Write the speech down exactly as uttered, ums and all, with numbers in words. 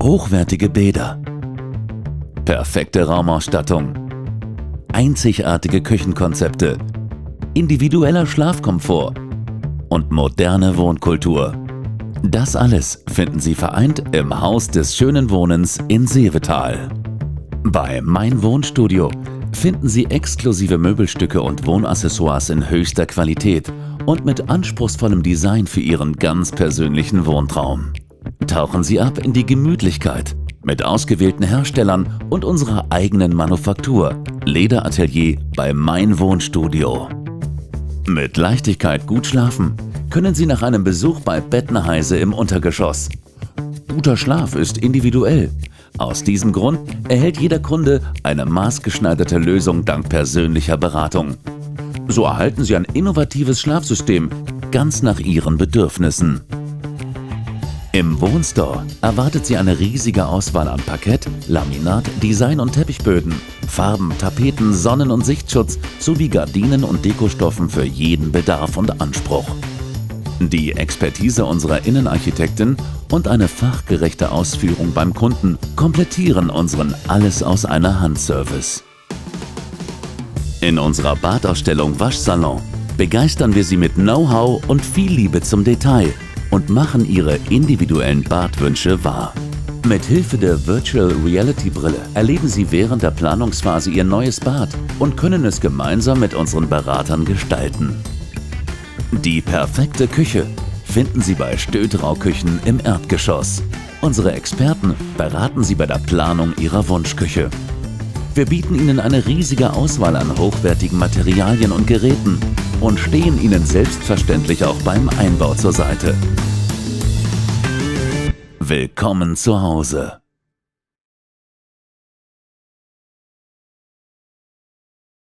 hochwertige Bäder, perfekte Raumausstattung, einzigartige Küchenkonzepte, individueller Schlafkomfort und moderne Wohnkultur. Das alles finden Sie vereint im Haus des schönen Wohnens in Seevetal. Bei Mein Wohnstudio finden Sie exklusive Möbelstücke und Wohnaccessoires in höchster Qualität und mit anspruchsvollem Design für Ihren ganz persönlichen Wohntraum. Tauchen Sie ab in die Gemütlichkeit mit ausgewählten Herstellern und unserer eigenen Manufaktur. Lederatelier bei Mein Wohnstudio. Mit Leichtigkeit gut schlafen können Sie nach einem Besuch bei Bettenheise im Untergeschoss. Guter Schlaf ist individuell. Aus diesem Grund erhält jeder Kunde eine maßgeschneiderte Lösung dank persönlicher Beratung. So erhalten Sie ein innovatives Schlafsystem ganz nach Ihren Bedürfnissen. Im Wohnstore erwartet Sie eine riesige Auswahl an Parkett, Laminat, Design- und Teppichböden, Farben, Tapeten, Sonnen- und Sichtschutz sowie Gardinen und Dekostoffen für jeden Bedarf und Anspruch. Die Expertise unserer Innenarchitektin und eine fachgerechte Ausführung beim Kunden komplettieren unseren Alles-aus-einer-Hand-Service. In unserer Badausstellung Waschsalon begeistern wir Sie mit Know-how und viel Liebe zum Detail und machen Ihre individuellen Badwünsche wahr. Mit Hilfe der Virtual Reality Brille erleben Sie während der Planungsphase Ihr neues Bad und können es gemeinsam mit unseren Beratern gestalten. Die perfekte Küche finden Sie bei Stödrau Küchen im Erdgeschoss. Unsere Experten beraten Sie bei der Planung Ihrer Wunschküche. Wir bieten Ihnen eine riesige Auswahl an hochwertigen Materialien und Geräten und stehen Ihnen selbstverständlich auch beim Einbau zur Seite. Willkommen zu Hause.